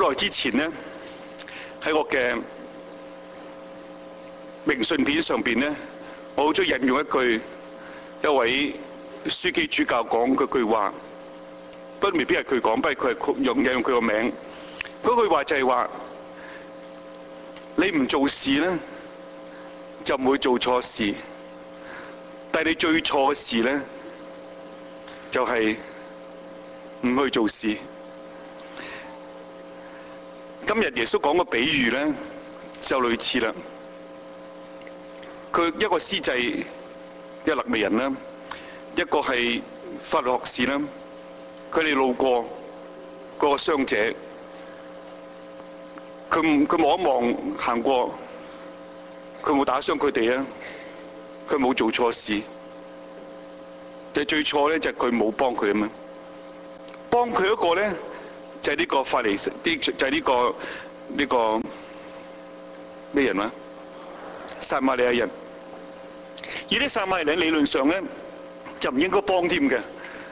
耐之前呢，喺我嘅明信片上邊呢，我好中意引用一位書記主教講嗰句話，不過未必係佢講，不過佢係引用佢個名。嗰句話就係話：你唔做事呢，就唔會做錯事；但係你最錯嘅事呢，就係唔去做事。今日耶穌講個比喻呢，就類似啦。佢一個司祭，一個利未人啦，一個係法律學士啦，佢哋路過嗰個傷者，佢望一望行過，佢冇打傷佢哋啊，佢冇做錯事。但係最錯咧就係佢冇幫佢啊嘛，幫佢嗰個咧就係呢個法利賽，就係呢個咩人啊？撒瑪利亞人。而啲撒瑪利亞人理論上咧就唔應該幫添嘅，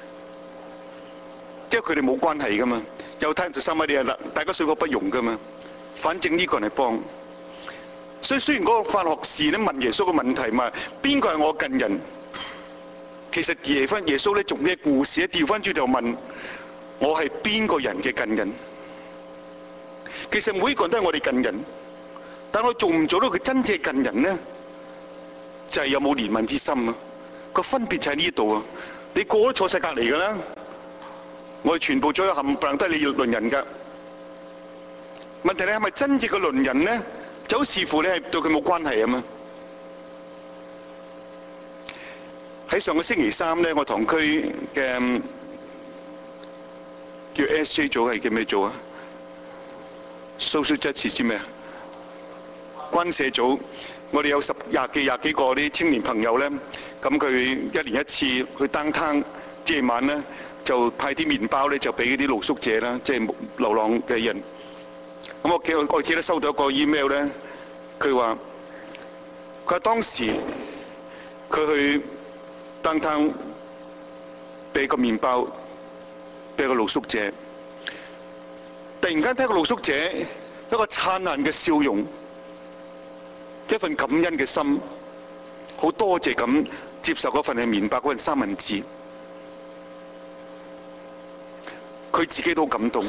因為佢哋冇關係噶嘛。猶太人同撒瑪利亞人大家水火不容噶嘛。反正呢個人係幫，所以雖然嗰個法學士咧問耶穌個問題嘛，邊個係我近人？其實耶穌咧做咩故事咧？調翻轉頭問我係邊個人嘅近人？其實每一個人都係我哋近人，但我做唔做到佢真正近人呢？就係有冇憐憫之心啊！個分別就喺呢度啊！你過咗錯世隔離㗎啦，我哋全部做咗冚唪唥都係你要鄰人㗎。問題你係咪真正嘅鄰人呢？就好視乎你係對佢冇關係啊嘛。喺上個星期三呢，我堂區嘅叫 SJ 組係叫咩組啊 ？Social Justice 知咩啊？關社組，我哋有廿幾個啲青年朋友呢，咁佢一年一次去downtown，夜晚呢就派啲麵包呢，就俾啲露宿者啦，即係流浪嘅人。咁我記得收到一個 email 呢，佢話當時佢去downtown俾個麵包俾個露宿者，突然間睇個露宿者一個燦爛嘅笑容，一份感恩嘅心，好多謝咁接受嗰份嘅麵包，嗰份三文治，佢自己都好感動。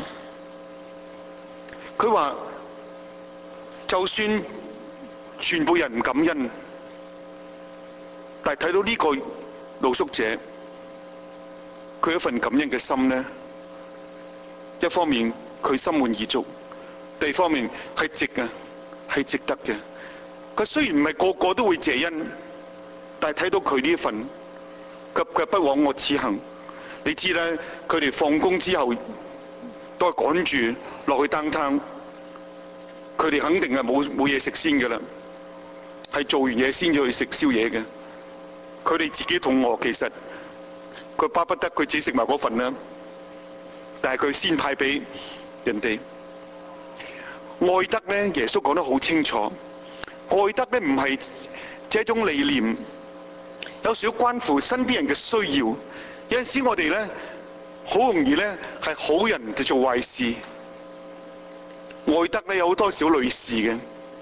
佢話就算全部人唔感恩，但係睇到呢個露宿者，佢一份感恩嘅心呢，一方面佢心滿意足，第二方面係值啊，係值得嘅。佢雖然唔係個個都會謝恩，但係睇到佢呢一份急腳不枉我此行。你知咧，佢哋放工之後都係趕住落去downtown，佢哋肯定係冇嘢食先㗎啦，係做完嘢先至去食宵夜嘅。佢哋自己肚餓，其實佢巴不得佢自己食埋嗰份啦，但係佢先派俾人哋。愛德咧，耶穌講得好清楚。愛德咧唔係即係一種理念，有時要關乎身邊人嘅需要。有陣時我哋咧好容易咧係好人就做壞事。愛德咧有好多小類事嘅，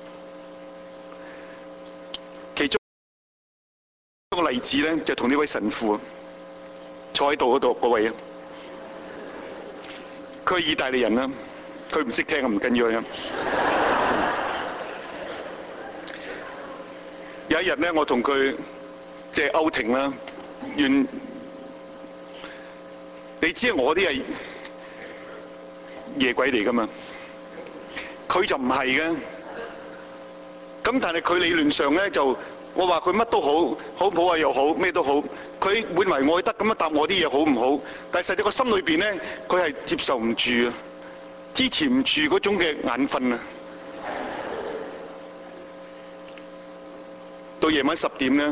其中一個例子咧就同呢位神父坐喺度嗰度嗰位啊，佢係意大利人啦，佢唔識聽啊，唔緊要啊。有一日咧，我同佢即係歐庭啦，你知我啲係夜鬼嚟噶嘛？佢就唔係嘅。咁但係佢理論上咧就，我話佢乜都好，好唔好啊又好，咩都好，佢滿懷愛德咁樣答我啲嘢好唔好？但係實際個心裏邊咧，佢係接受唔住啊，支持唔住嗰種嘅眼瞓啊。到夜晚10點咧，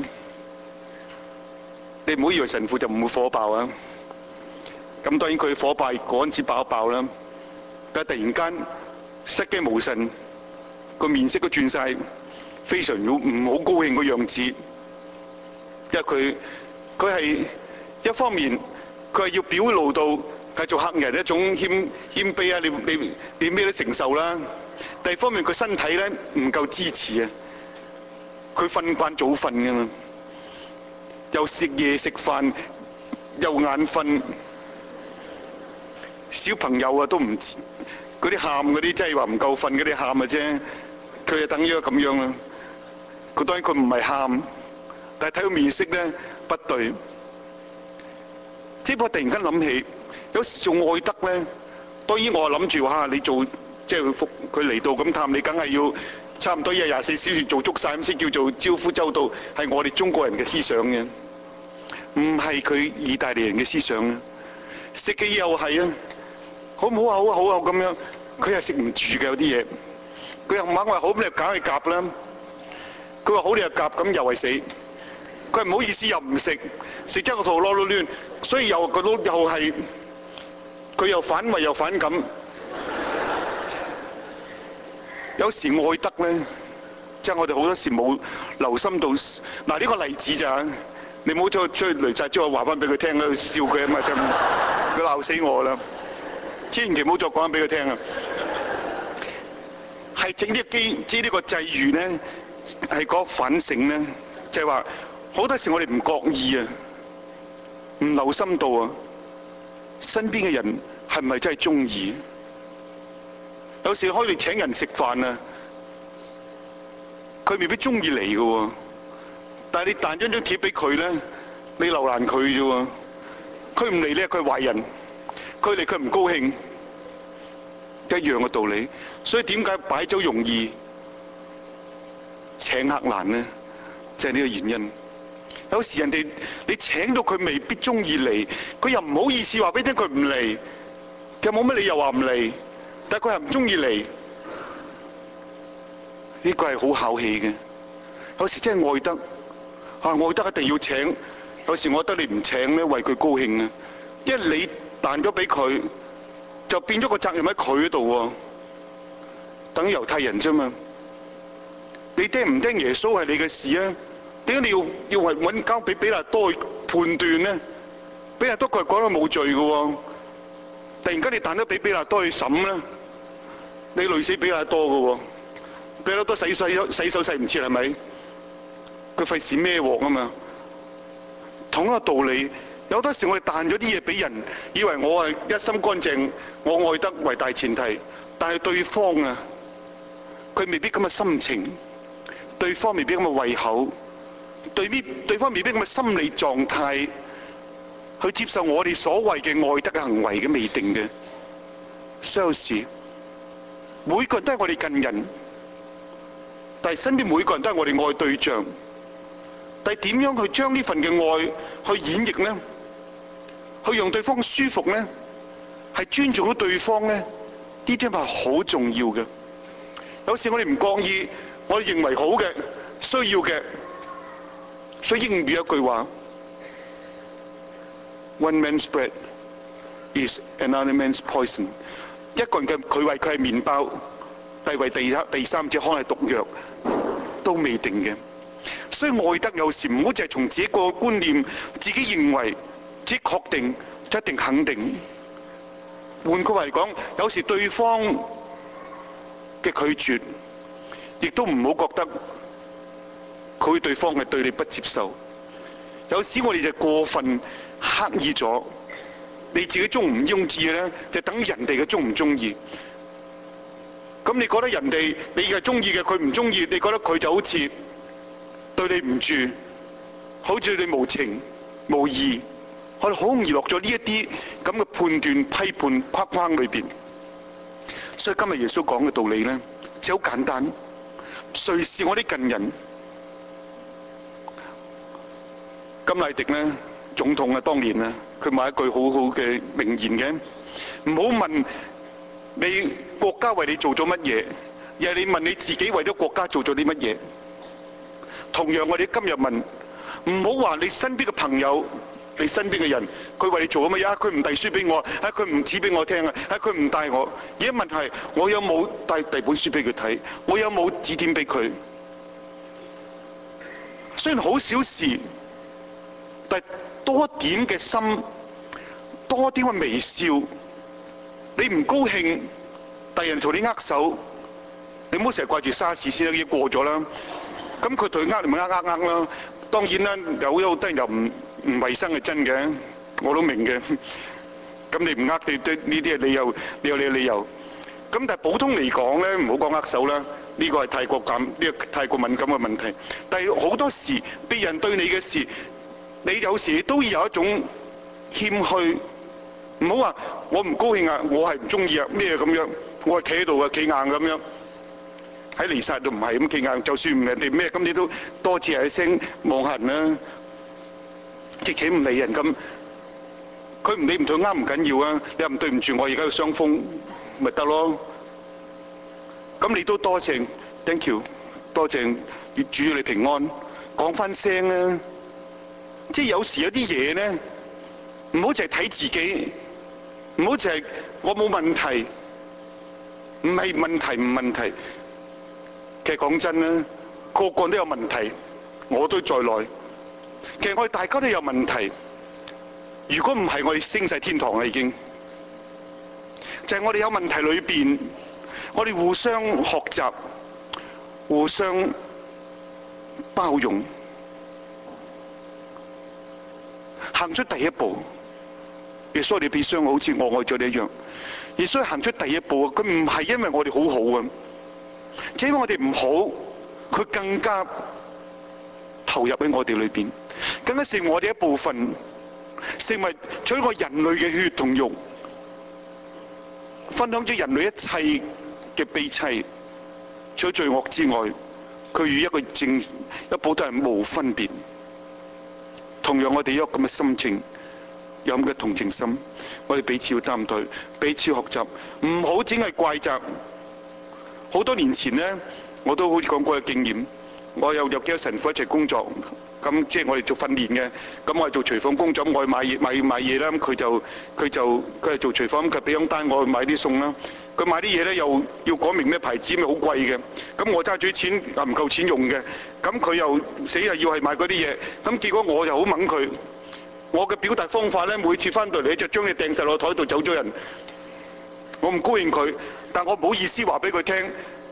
你唔好以為神父就唔會火爆啊！咁當然佢火爆嗰陣時爆一爆啦，但係突然間失驚無神，個面色都轉晒，非常唔好高興個樣子。因為佢係一方面佢係要表露到係做客人一種謙卑啊，你咩都承受啦。第二方面，佢身體咧唔夠支持啊，佢瞓慣早瞓㗎嘛，又食夜食飯，又眼瞓。小朋友啊都唔嗰啲喊嗰啲，即係話唔夠瞓嗰啲喊啊啫，佢就等於咁樣啦。佢當然佢唔係喊，但係睇到面色咧不對。只不過突然間諗起，有時做愛德咧，當然我諗住你做即係佢嚟到咁探你，梗係要差唔多一日24小時做足晒咁先叫做招呼周到，係我哋中國人嘅思想嘅，唔係佢意大利人嘅思想啊。食嘅又係啊，好唔好啊？好啊好啊咁樣，佢係食唔住嘅有啲嘢，佢又唔肯話好，咁你就梗係夾啦。佢話好你就夾，咁又係死。佢唔好意思又唔食，食咗個肚囉囉攣，所以又個都又係佢又反胃又反感。有時愛德咧，即係我哋好多時冇留心到。嗱呢個例子咋，你唔好出去雷澤之後話翻俾佢聽啦，笑佢啊嘛，佢鬧死我啦！千祈唔好再講翻俾佢聽啊！係整啲知呢個際遇咧，係嗰個反省咧，就係話好多時我哋唔覺意啊，唔留心到啊，身邊嘅人係咪真係中意？有時可以請人食飯啊，佢未必中意嚟嘅喎，但係你彈張貼俾佢咧，你留難佢啫喎，佢唔嚟咧，佢係壞人，佢嚟佢唔高興，一樣嘅道理。所以點解擺酒容易請客難呢？就係呢個原因。有時人哋你請到佢未必中意嚟，佢又唔好意思話俾你聽佢唔嚟，佢冇乜理由話唔嚟，但係佢又唔中意嚟，呢個係好考氣嘅。有時真係愛德，愛德一定要請。有時我覺得你唔請咧，為佢高興啊，因為你彈咗俾佢，就變咗個責任喺佢嗰度喎，等於猶太人啫嘛。你聽唔聽耶穌係你嘅事啊？點解你要揾交俾比勒多去判斷呢？比勒多佢係講得冇罪嘅喎，突然間你彈咗俾比勒多去審呢，你累死比勒多嘅喎，比勒多洗手洗唔切係咪？佢費事孭鑊啊嘛。同一個道理，有好多時我哋彈咗啲嘢俾人，以為我係一心乾淨，我愛德為大前提，但係對方啊，佢未必咁嘅心情，對方未必咁嘅胃口。對方未必咁嘅心理狀態去接受我哋所謂嘅愛德嘅行為嘅未定嘅。所以有時每個人都係我哋近人，但係身邊每個人都係我哋愛對象。但係點樣去將呢份嘅愛去演繹呢？去讓對方舒服呢？係尊重到對方呢？呢啲係好重要嘅。有時我哋唔覺意，我哋認為好嘅、需要嘅。所以英語有一句話 ：One man's bread is another man's poison。一個人嘅佢為佢係麵包，但係為第三者可能係毒藥，都未定嘅。所以愛德有時唔好淨係從自己個觀念、自己認為、自己確定就一定肯定。換句話嚟講，有時對方嘅拒絕，亦都唔好覺得佢對方係對你不接受。有時我哋就過分刻意咗，你自己中唔中意嘅咧，就等於人哋嘅中唔中意。咁你覺得人哋你係中意嘅，佢唔中意，你覺得佢就好似對你唔住，好似對你無情無義，我哋好容易落咗呢一啲咁嘅判斷批判框框裏邊。所以今日耶穌講嘅道理咧，就好簡單。誰是我啲近人？甘迺迪咧，總統啊，當年啊，佢買一句好好嘅名言嘅，唔好問你國家為你做咗乜嘢，而係你問你自己為咗國家做咗啲乜嘢。同樣我哋今日問，唔好話你身邊嘅朋友，你身邊嘅人，佢為你做咗乜嘢？佢唔遞書俾我，佢唔指俾我聽啊，佢唔帶我。而家問題，我有冇帶第本書俾佢睇？我有冇指點俾佢？雖然好小事，但多一點嘅心， 多啲去微笑。你唔高興，第人同你握手，你唔好成日掛住沙士先啦，已經過咗啦。咁佢同你握，你咪握啦。當然啦，有啲人又唔衞生係真嘅，我都明嘅。咁你唔握你呢啲你有你嘅理由。咁但係普通嚟講咧，唔好講握手啦，呢個係太過敏感嘅問題。但係好多時別人對你嘅事，你有時都要有一種謙虛，唔好話我唔高興啊，我係唔中意啊咩咁樣，我係企喺度啊，企硬咁樣。喺彌撒都唔係咁企硬，就算唔人哋咩，咁你都多謝一聲望下人啦，即係企唔理人咁。佢唔理唔對啱唔緊要啊，你又唔對唔住我而家嘅傷風咪得咯。咁你都多謝 ，thank you， 多謝主要你平安，講翻聲啊。即係有時有啲嘢咧，唔好淨係睇自己，唔好淨係我冇問題，唔係問題唔問題。其實講真啦，個個都有問題，我都在內。其實我哋大家都有問題。如果唔係，我哋升晒天堂啦已經。就係我哋有問題裏邊，我哋互相學習，互相包容，行出第一步。耶穌你俾傷好似我愛咗你一樣。耶穌行出第一步啊！佢唔係因為我哋好好啊。只因為我哋唔好，佢更加投入喺我哋裏邊，更加成為我哋一部分，成為取過人類嘅血同肉，分享咗人類一切嘅悲悽。除咗罪惡之外，佢與一普通人無分別。同樣我哋有咁嘅心情，有咁嘅同情心，我哋彼此要擔待，彼此學習，唔好只係怪責。好多年前呢，我都好似講過嘅經驗，我有幾個神父一齊工作，咁即係我哋做訓練嘅，咁我係做廚房工作，我去買嘢啦，佢係做廚房，佢俾張單我去買啲餸啦，佢買啲嘢咧又要講明咩牌子，咪好貴嘅，咁我揸住啲錢又唔夠錢用嘅，咁佢又死係要係買嗰啲嘢，咁結果我又好掹佢，我嘅表達方法咧，每次翻到嚟就將你掟晒落台度走咗人。我唔高興佢，但我唔好意思話俾佢聽。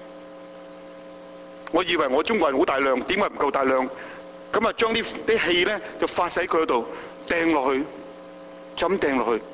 我以為我中國人好大量，點解唔夠大量？咁啊，將啲氣咧就發喺佢嗰度，掟落去，就咁掟落去。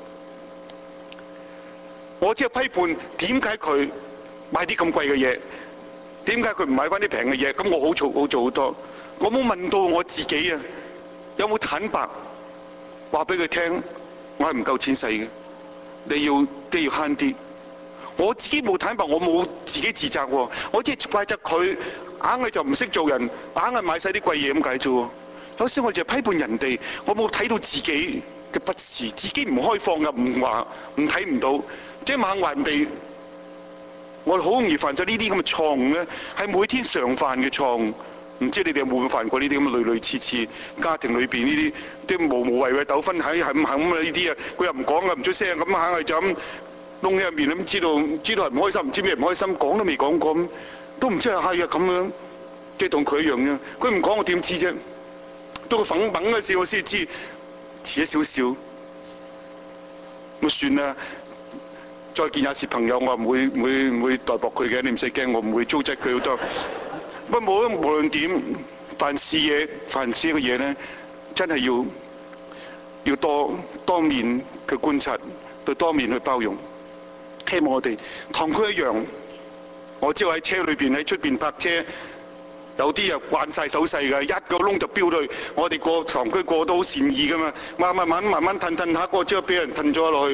我只係批判點解佢買啲咁貴嘅嘢，點解佢唔買翻啲平嘅嘢？咁我好做好多。我冇問到我自己啊，有冇坦白話俾佢聽？我係唔夠錢使嘅。你要慳啲，我自己冇坦白，我冇自己自責喎，我只係怪責佢，硬係就唔識做人，硬係買晒啲貴嘢咁解啫。有時我就批判人哋，我冇睇到自己嘅不是，自己唔開放又唔話，唔睇唔到，即係猛話人哋。我哋好容易犯咗呢啲咁嘅錯誤咧，係每天常犯嘅錯誤。唔知你哋有冇犯過呢啲咁嘅類似家庭裏邊呢啲無謂嘅糾紛係咁啊呢啲啊，佢又唔講啊，唔出聲咁硬係就咁窿喺入面咁，知道係唔開心，唔知咩唔開心，講都未講過咁，都唔知係啊咁樣，即係同佢一樣啫。佢唔講我點知啫？到佢粉崩嘅時我先知，遲咗少少，咁算啦。再見也是朋友，我唔會代薄佢嘅，你唔使驚，我唔會糟質佢好多。不過無論點，凡事嘅嘢咧，真係要多面嘅觀察，對多面去包容。希望我哋同佢一樣，我知道喺車裏邊喺出邊泊車，有啲又慣晒手勢㗎，一個窿就飆到去。我哋過堂區過都好善意㗎嘛，慢慢褪下過之後俾人褪咗落去。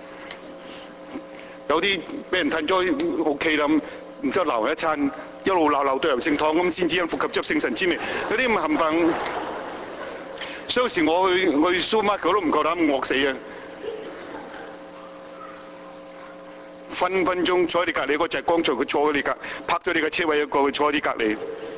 有啲俾人褪咗 OK 啦，然之後鬧一餐，一路鬧到入聖堂咁，先至因復及執聖神之名。嗰啲咁嘅冚唪唥，所以有時我去 supermarket 都唔夠膽惡死啊！分鐘坐喺你隔離嗰隻剛才佢坐喺你隔，拍咗你嘅車位一個，佢坐喺你隔離。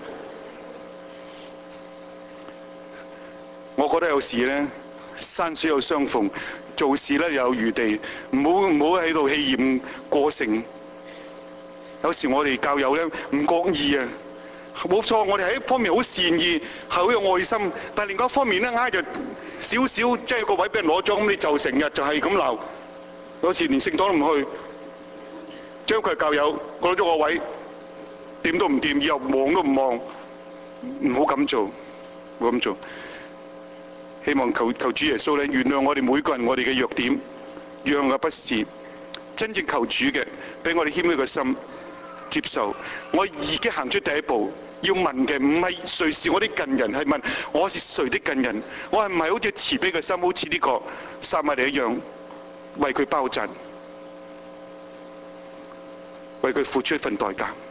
我覺得有時咧，山水有相逢。做事咧有餘地，唔好喺度氣焰過盛。有時我哋教友咧唔覺意啊， 冇錯，我哋喺一方面好善意，係好有愛心，但係另一方面咧，就少少即係個位俾人攞咗，咁你就成日就係咁鬧，有時連聖堂都唔去，將佢教友攞咗個位，掂都唔掂，以後望都唔望，唔好咁做，唔好咁做。希望求主耶穌咧原諒我哋每個人我哋嘅弱點，讓嘅不是真正求主嘅，俾我哋謙虛嘅心接受。我已經行出第一步。要問嘅唔係誰是我的近人，係問我是誰的近人。我係唔係好似慈悲嘅心，好似呢個撒瑪利一樣，為佢包紮，為佢付出一份代價。